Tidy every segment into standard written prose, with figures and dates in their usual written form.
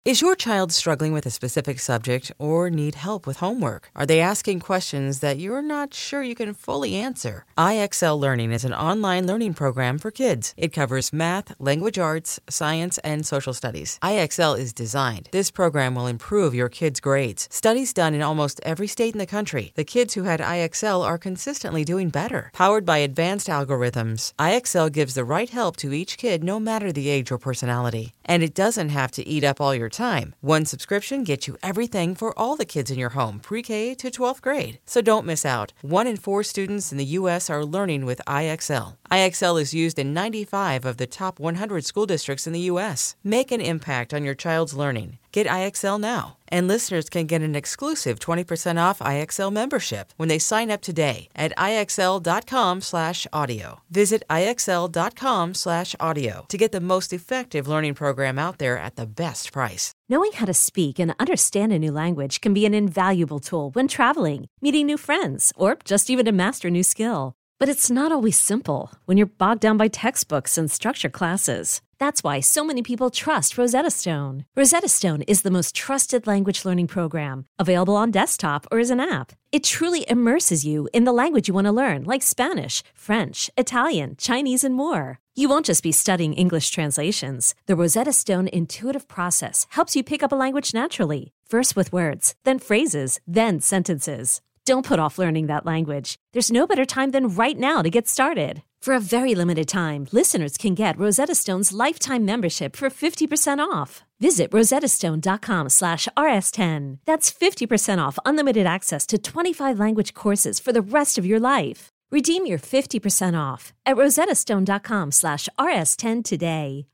Is your child struggling with a specific subject or need help with homework? Are they asking questions that you're not sure you can fully answer? IXL Learning is an online learning program for kids. It covers math, language arts, science, and social studies. IXL is designed. This program will improve your kids' grades. Studies done in almost every state in the country. The kids who had IXL are consistently doing better. Powered by advanced algorithms, IXL gives the right help to each kid no matter the age or personality. And it doesn't have to eat up all your time. One subscription gets you everything for all the kids in your home, pre-K to 12th grade. So don't miss out. 1 in 4 students in the U.S. are learning with IXL. IXL is used in 95 of the top 100 school districts in the U.S. Make an impact on your child's learning. Get IXL now. And listeners can get an exclusive 20% off IXL membership when they sign up today at IXL.com/audio. Visit IXL.com/audio to get the most effective learning program out there at the best price. Knowing how to speak and understand a new language can be an invaluable tool when traveling, meeting new friends, or just even to master a new skill. But it's not always simple when you're bogged down by textbooks and structured classes. That's why so many people trust Rosetta Stone. Rosetta Stone is the most trusted language learning program, available on desktop or as an app. It truly immerses you in the language you want to learn, like Spanish, French, Italian, Chinese, and more. You won't just be studying English translations. The Rosetta Stone intuitive process helps you pick up a language naturally, first with words, then phrases, then sentences. Don't put off learning that language. There's no better time than right now to get started. For a very limited time, listeners can get Rosetta Stone's lifetime membership for 50% off. Visit rosettastone.com/rs10. That's 50% off unlimited access to 25 language courses for the rest of your life. Redeem your 50% off at rosettastone.com/rs10 today.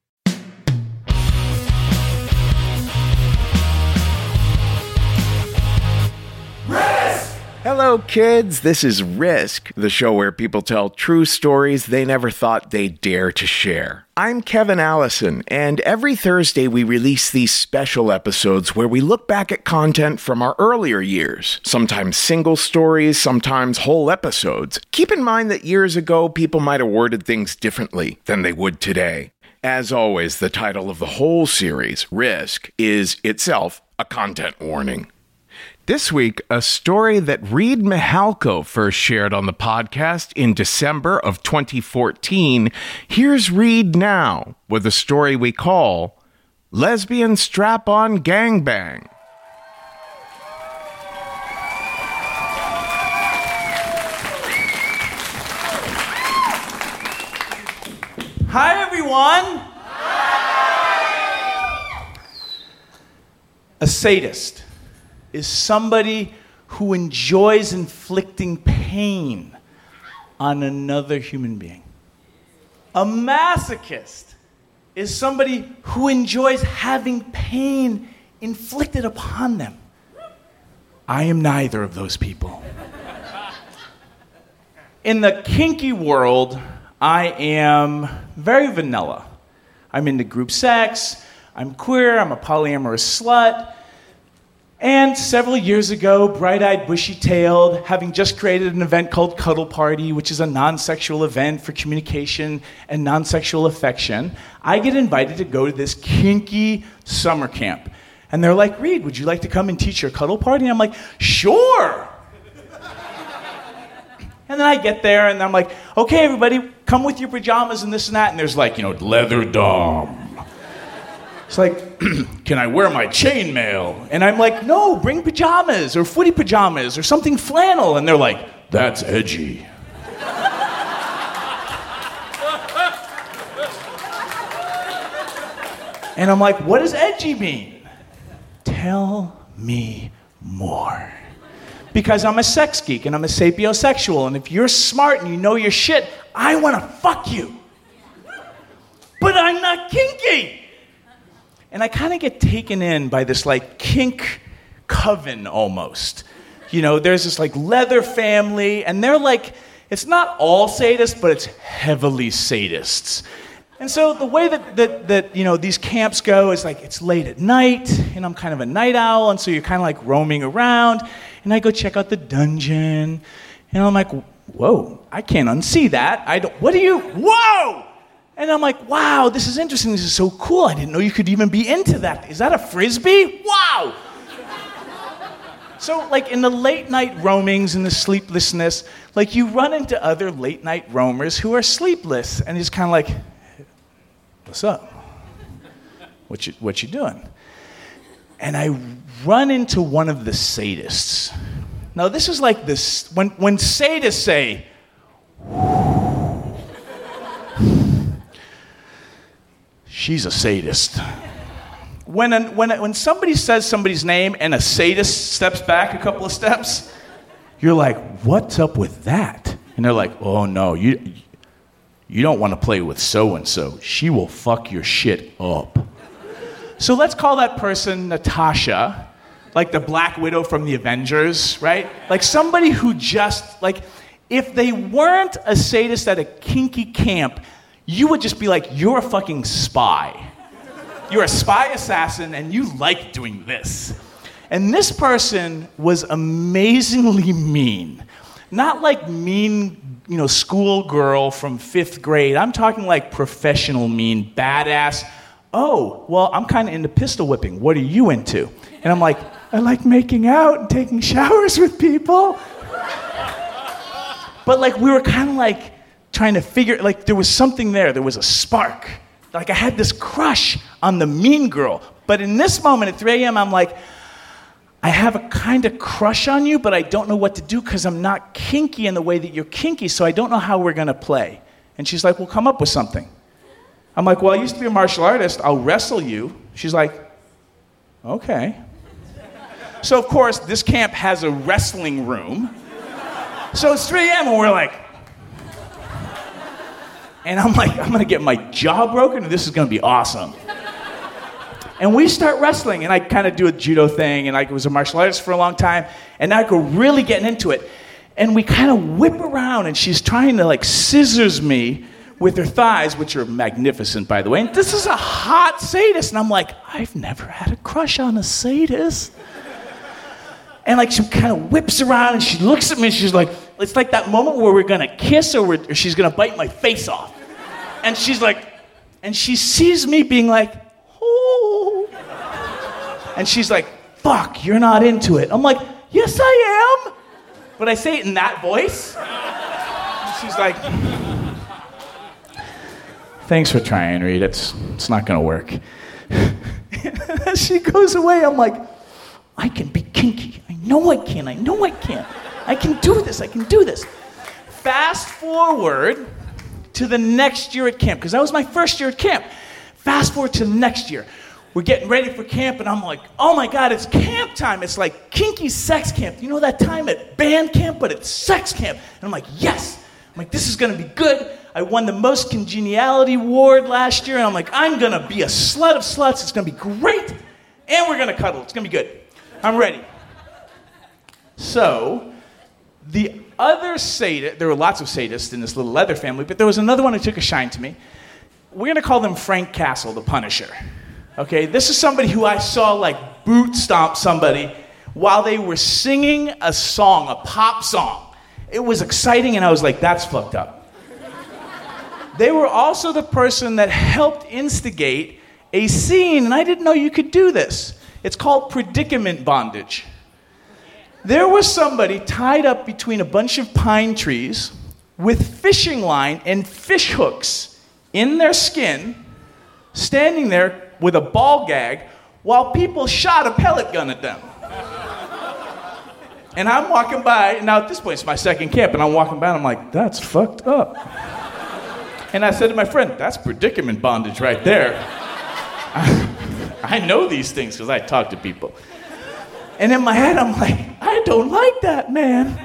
Hello, kids. This is Risk, the show where people tell true stories they never thought they'd dare to share. I'm Kevin Allison, and every Thursday we release these special episodes where we look back at content from our earlier years, sometimes single stories, sometimes whole episodes. Keep in mind that years ago, people might have worded things differently than they would today. As always, the title of the whole series, Risk, is itself a content warning. This week, a story that Reid Mihalko first shared on the podcast in December of 2014. Here's Reid now with a story we call Lesbian Strap-On Gangbang. Hi, everyone. Hi. A sadist is somebody who enjoys inflicting pain on another human being. A masochist is somebody who enjoys having pain inflicted upon them. I am neither of those people. In the kinky world, I am very vanilla. I'm into group sex, I'm queer, I'm a polyamorous slut. And several years ago, bright-eyed, bushy-tailed, having just created an event called Cuddle Party, which is a non-sexual event for communication and non-sexual affection, I get invited to go to this kinky summer camp. And they're like, Reid, would you like to come and teach your Cuddle Party? And I'm like, sure! And then I get there, and I'm like, okay, everybody, come with your pajamas and this and that. And there's like, leather dom. It's like, can I wear my chainmail? And I'm like, no, bring pajamas or footy pajamas or something flannel. And they're like, that's edgy. And I'm like, what does edgy mean? Tell me more. Because I'm a sex geek and I'm a sapiosexual. And if you're smart and you know your shit, I want to fuck you. But I'm not kinky. And I kind of get taken in by this, kink coven almost. There's this, leather family, and they're it's not all sadists, but it's heavily sadists. And so the way that these camps go is, it's late at night, and I'm kind of a night owl, and so you're kind of, roaming around, and I go check out the dungeon, and I'm like, whoa, I can't unsee that. Whoa! And I'm like, wow, this is interesting. This is so cool. I didn't know you could even be into that. Is that a Frisbee? Wow. So, like, in the late night roamings and the sleeplessness, like, you run into other late night roamers who are sleepless. And he's kind of like, what's up? What you doing? And I run into one of the sadists. Now, this is like this, when sadists say, she's a sadist. When somebody says somebody's name and a sadist steps back a couple of steps, you're like, what's up with that? And they're like, oh no, you don't want to play with so-and-so. She will fuck your shit up. So let's call that person Natasha, like the Black Widow from the Avengers, right? Like somebody who just, like, if they weren't a sadist at a kinky camp, you would just be like, you're a fucking spy. You're a spy assassin and you like doing this. And this person was amazingly mean. Not like mean, schoolgirl from 5th grade. I'm talking like professional mean, badass. Oh, well, I'm kind of into pistol whipping. What are you into? And I'm like, I like making out and taking showers with people. But like we were kind of like trying to figure, like there was something there. There was a spark. Like I had this crush on the mean girl. But in this moment at 3 a.m., I'm like, I have a kind of crush on you, but I don't know what to do because I'm not kinky in the way that you're kinky, so I don't know how we're going to play. And she's like, well, come up with something. I'm like, well, I used to be a martial artist. I'll wrestle you. She's like, okay. So, of course, this camp has a wrestling room. So it's 3 a.m. and we're like, and I'm like, I'm going to get my jaw broken and this is going to be awesome. And we start wrestling, and I kind of do a judo thing, and I was a martial artist for a long time, and now I go really getting into it. And we kind of whip around, and she's trying to, like, scissors me with her thighs, which are magnificent, by the way. And this is a hot sadist, and I'm like, I've never had a crush on a sadist. And, like, she kind of whips around, and she looks at me, and she's like, it's like that moment where we're going to kiss or she's going to bite my face off. And she's like, and she sees me being like, oh. And she's like, fuck, you're not into it. I'm like, yes, I am. But I say it in that voice. And she's like, thanks for trying, Reed. It's not going to work. And as she goes away, I'm like, I can be kinky. I know I can. I know I can. I can do this. I can do this. Fast forward to the next year at camp, because that was my first year at camp. Fast forward to the next year. We're getting ready for camp, and I'm like, oh my God, it's camp time. It's like kinky sex camp. You know that time at band camp, but it's sex camp. And I'm like, yes. I'm like, this is going to be good. I won the most congeniality award last year, and I'm like, I'm going to be a slut of sluts. It's going to be great. And we're going to cuddle. It's going to be good. I'm ready. So, the other sadist, there were lots of sadists in this little leather family, but there was another one who took a shine to me. We're going to call them Frank Castle, the Punisher. Okay, this is somebody who I saw like boot stomp somebody while they were singing a song, a pop song. It was exciting, and I was like, that's fucked up. They were also the person that helped instigate a scene, and I didn't know you could do this. It's called predicament bondage. There was somebody tied up between a bunch of pine trees with fishing line and fish hooks in their skin, standing there with a ball gag while people shot a pellet gun at them. And I'm walking by, now at this point it's my second camp, and I'm walking by and I'm like, that's fucked up. And I said to my friend, that's predicament bondage right there. I know these things because I talk to people. And in my head I'm like, I don't like that, man.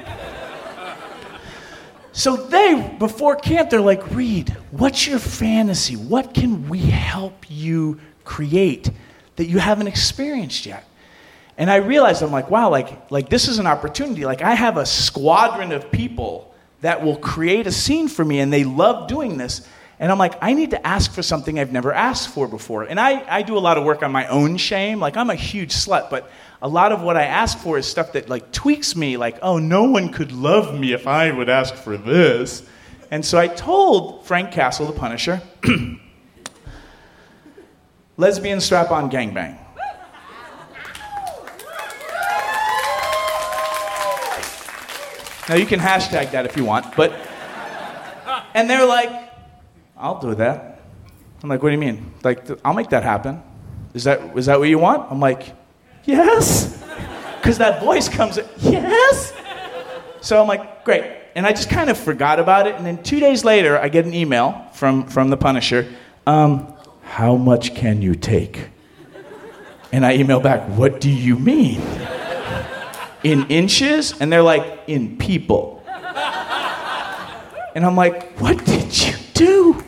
So before camp, they're like, Reed, what's your fantasy? What can we help you create that you haven't experienced yet? And I realized, I'm like, wow, like this is an opportunity. Like I have a squadron of people that will create a scene for me, and they love doing this. And I'm like, I need to ask for something I've never asked for before. And I do a lot of work on my own shame. Like I'm a huge slut, but a lot of what I ask for is stuff that like tweaks me. Like, oh, no one could love me if I would ask for this. And so I told Frank Castle, the Punisher, lesbian strap-on gangbang. Now you can hashtag that if you want, but... And they're like, I'll do that. I'm like, what do you mean? Like, I'll make that happen. Is that what you want? I'm like, yes. Because that voice comes in, yes. So I'm like, great. And I just kind of forgot about it. And then 2 days later, I get an email from the Punisher. How much can you take? And I email back, what do you mean? In inches? And they're like, in people. And I'm like, what did you do?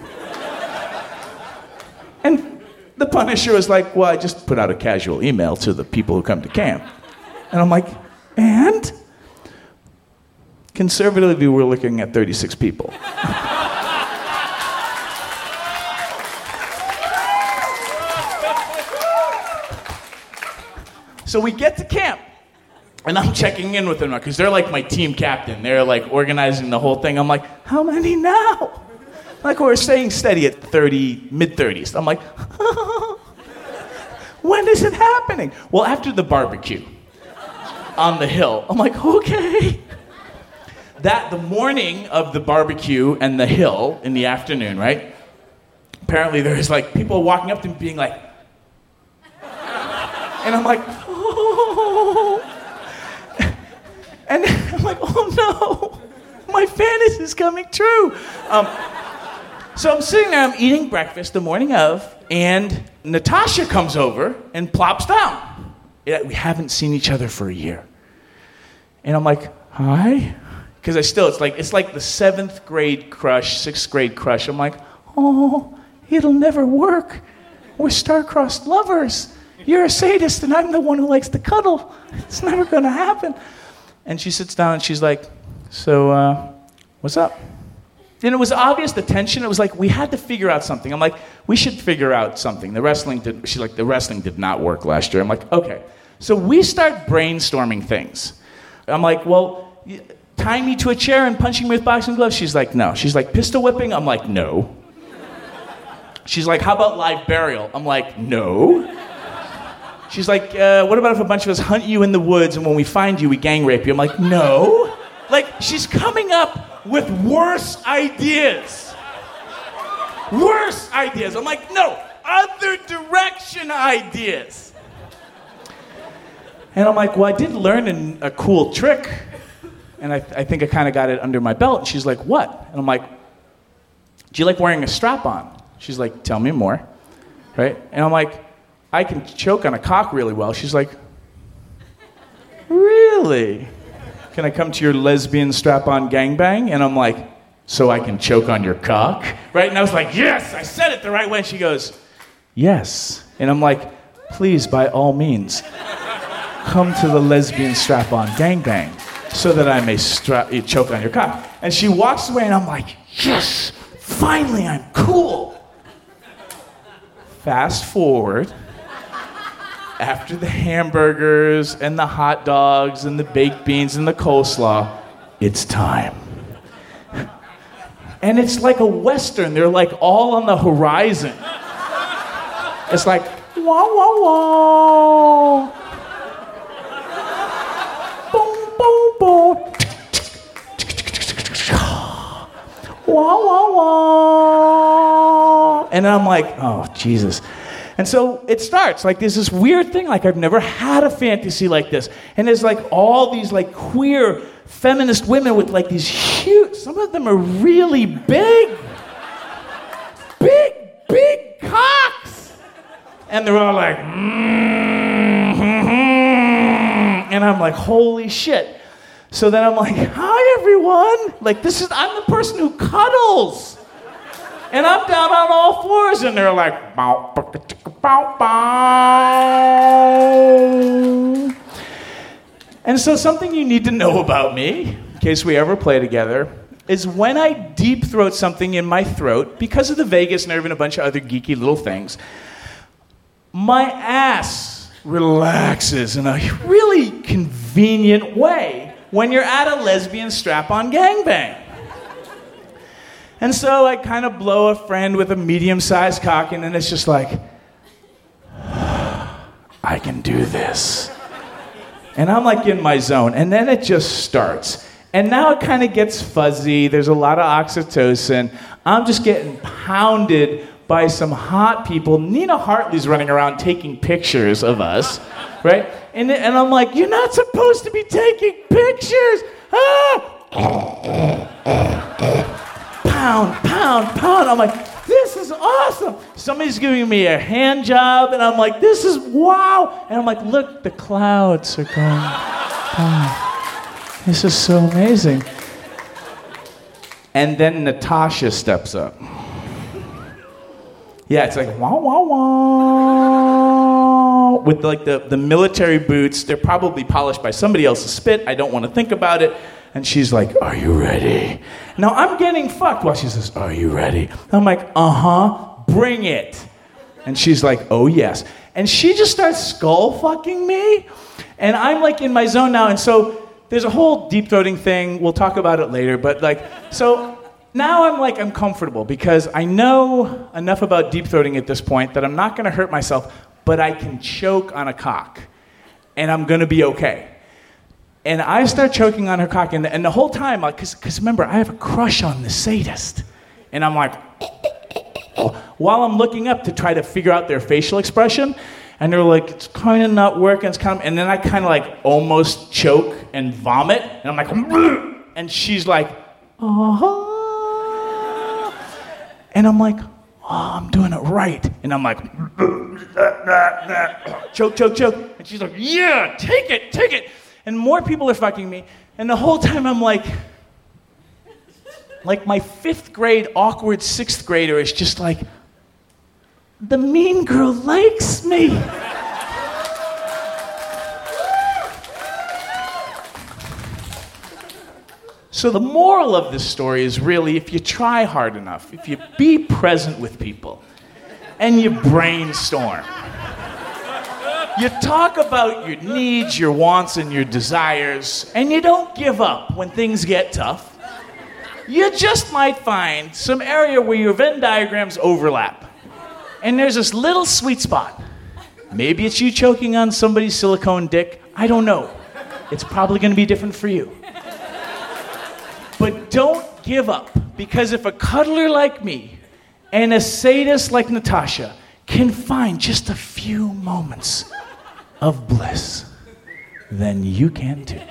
And the Punisher was like, well, I just put out a casual email to the people who come to camp. And I'm like, and? Conservatively, we're looking at 36 people. So we get to camp, and I'm checking in with them because they're like my team captain. They're like organizing the whole thing. I'm like, how many now? Like, we're staying steady at 30, mid-30s. I'm like, when is it happening? Well, after the barbecue on the hill. I'm like, okay. The morning of the barbecue and the hill in the afternoon, right? Apparently there's like people walking up to me being like, and I'm like, oh. And I'm like, oh no, my fantasy is coming true. So I'm sitting there, I'm eating breakfast the morning of, and Natasha comes over and plops down. We haven't seen each other for a year. And I'm like, hi? Because it's like the 7th grade crush, 6th grade crush. I'm like, oh, it'll never work. We're star-crossed lovers. You're a sadist and I'm the one who likes to cuddle. It's never going to happen. And she sits down and she's like, so, what's up? And it was obvious, the tension. It was like we had to figure out something. I'm like, we should figure out something. The wrestling did not work last year. I'm like, okay. So we start brainstorming things. I'm like, well, tying me to a chair and punching me with boxing gloves? She's like, no. She's like, pistol whipping? I'm like, no. She's like, how about live burial? I'm like, no. She's like, what about if a bunch of us hunt you in the woods and when we find you, we gang rape you? I'm like, no. Like, she's coming up with worse ideas. Worse ideas. I'm like, no, other direction ideas. And I'm like, well, I did learn a cool trick. And I think I kind of got it under my belt. And she's like, what? And I'm like, do you like wearing a strap-on? She's like, tell me more. Right? And I'm like, I can choke on a cock really well. She's like, really? Can I come to your lesbian strap-on gangbang? And I'm like, so I can choke on your cock? Right? And I was like, yes, I said it the right way. And she goes, yes. And I'm like, please, by all means, come to the lesbian strap-on gangbang so that I may choke on your cock. And she walks away and I'm like, yes, finally I'm cool. Fast forward, after the hamburgers and the hot dogs and the baked beans and the coleslaw, it's time. And it's like a Western. They're like all on the horizon. It's like, wah, wah, wah. Boom, boom, boom. Wah, wah, wah. And I'm like, oh, Jesus. And so it starts, like there's this weird thing, like I've never had a fantasy like this. And there's like all these like queer feminist women with like these huge, some of them are really big cocks. And they're all like, and I'm like, holy shit. So then I'm like, hi everyone. Like I'm the person who cuddles. And I'm down on all fours, and they're like, bow, bow, bow, bow. And so something you need to know about me, in case we ever play together, is when I deep throat something in my throat, because of the vagus nerve and a bunch of other geeky little things, my ass relaxes in a really convenient way when you're at a lesbian strap-on gangbang. And so I kind of blow a friend with a medium-sized cock, and then it's just like, I can do this. And I'm like in my zone, and then it just starts. And now it kind of gets fuzzy. There's a lot of oxytocin. I'm just getting pounded by some hot people. Nina Hartley's running around taking pictures of us, right? And I'm like, you're not supposed to be taking pictures. Pound, pound, pound. I'm like, this is awesome. Somebody's giving me a hand job, and I'm like, this is wow. And I'm like, look, the clouds are going by. This is so amazing. And then Natasha steps up. Yeah, it's like, wah, wah, wah. With like the military boots. They're probably polished by somebody else's spit. I don't want to think about it. And she's like, are you ready? Now I'm getting fucked while she says, are you ready? I'm like, bring it. And she's like, oh yes. And she just starts skull fucking me. And I'm like in my zone now. And so there's a whole deep throating thing. We'll talk about it later. But like, so now I'm comfortable because I know enough about deep throating at this point that I'm not going to hurt myself, but I can choke on a cock. And I'm going to be okay. And I start choking on her cock. And the whole time, because remember, I have a crush on the sadist. And I'm like, while I'm looking up to try to figure out their facial expression. And they're like, it's kind of not working. And then I kind of like almost choke and vomit. And I'm like, and she's like, and I'm like, I'm doing it right. And I'm like, choke, choke, choke. And she's like, yeah, take it. And more people are fucking me. And the whole time I'm like my 5th grade awkward 6th grader is just like, the mean girl likes me. So the moral of this story is really, if you try hard enough, if you be present with people, and you brainstorm, you talk about your needs, your wants, and your desires, and you don't give up when things get tough, you just might find some area where your Venn diagrams overlap. And there's this little sweet spot. Maybe it's you choking on somebody's silicone dick. I don't know. It's probably going to be different for you. But don't give up, because if a cuddler like me and a sadist like Natasha can find just a few moments of bliss, then you can too.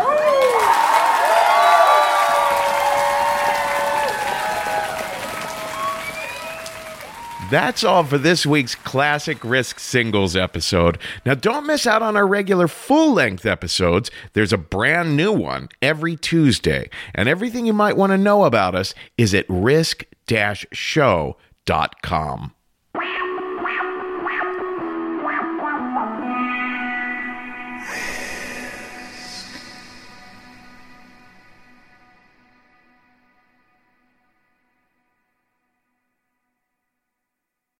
That's all for this week's Classic Risk Singles episode. Now, don't miss out on our regular full-length episodes. There's a brand new one every Tuesday. And everything you might want to know about us is at risk-show.com.